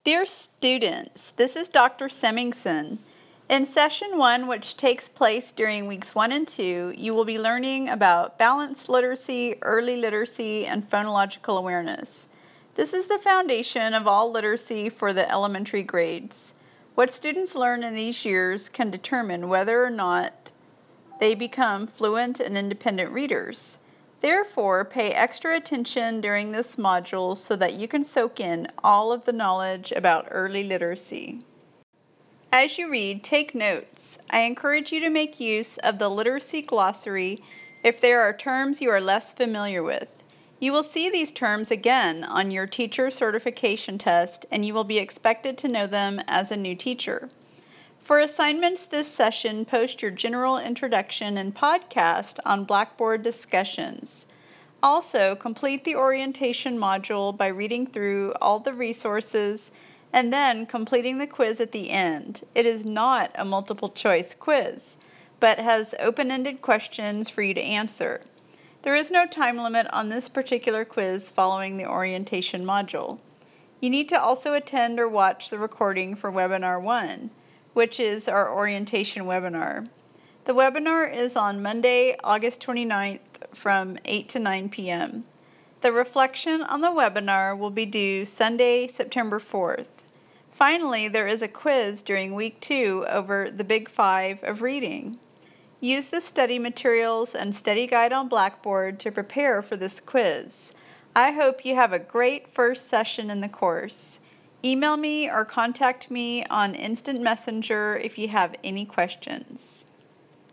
Dear students, this is Dr. Semmingson. In Session 1, which takes place during weeks 1 and 2, you will be learning about balanced literacy, early literacy, and phonological awareness. This is the foundation of all literacy for the elementary grades. What students learn in these years can determine whether or not they become fluent and independent readers. Therefore, pay extra attention during this module so that you can soak in all of the knowledge about early literacy. As you read, take notes. I encourage you to make use of the literacy glossary if there are terms you are less familiar with. You will see these terms again on your teacher certification test, and you will be expected to know them as a new teacher. For assignments this session, post your general introduction and podcast on Blackboard discussions. Also, complete the orientation module by reading through all the resources and then completing the quiz at the end. It is not a multiple choice quiz, but has open-ended questions for you to answer. There is no time limit on this particular quiz following the orientation module. You need to also attend or watch the recording for Webinar 1, which is our orientation webinar. The webinar is on Monday, August 29th from 8 to 9 p.m. The reflection on the webinar will be due Sunday, September 4th. Finally, there is a quiz during week 2 over the Big Five of reading. Use the study materials and study guide on Blackboard to prepare for this quiz. I hope you have a great first session in the course. Email me or contact me on Instant Messenger if you have any questions.